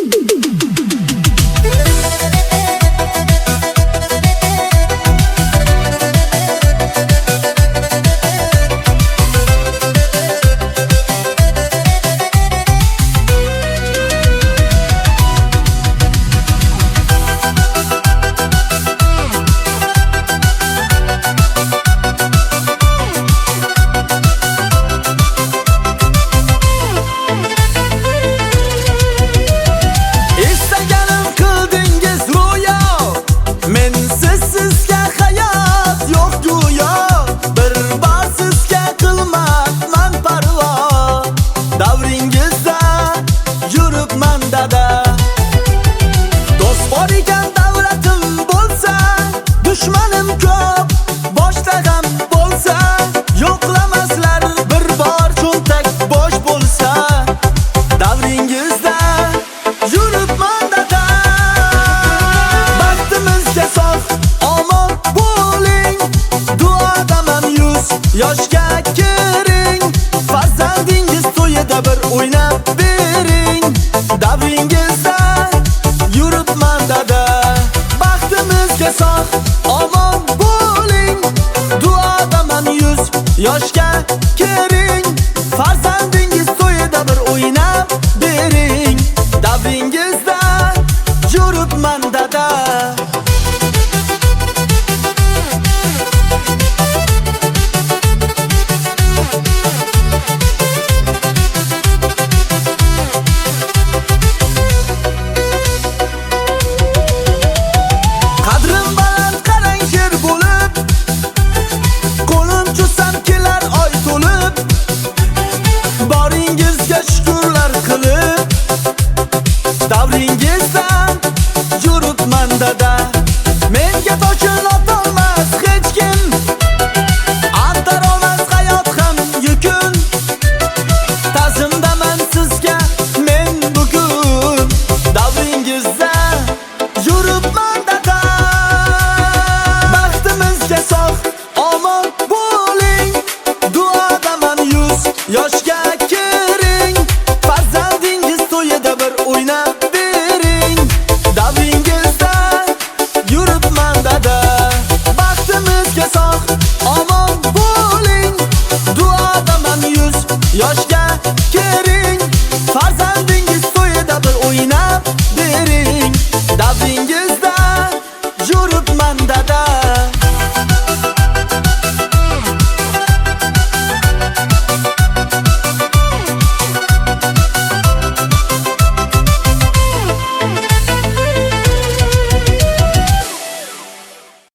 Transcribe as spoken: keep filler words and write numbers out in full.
Yoshga kiring, farzandingiz to'yida bir o'ynab bering. Davringizda yuribman dada, baxtimizga sog' omon bo'ling. Duodaman yuz yoshga kiring, farzandingiz to'yida bir o'ynab bering. Davringizda yuribman dada. Davringizdan yuribman dada, menga toshil otolmas hech kim, ag'darolmas hayot ham yukun. Ta'zimdaman sizga men bugun, davringizda yuribman dada. Baxtimizga sog' omon bo'ling, duodaman yuz yoshga kiring, farzandingiz to'yida bir o'ynab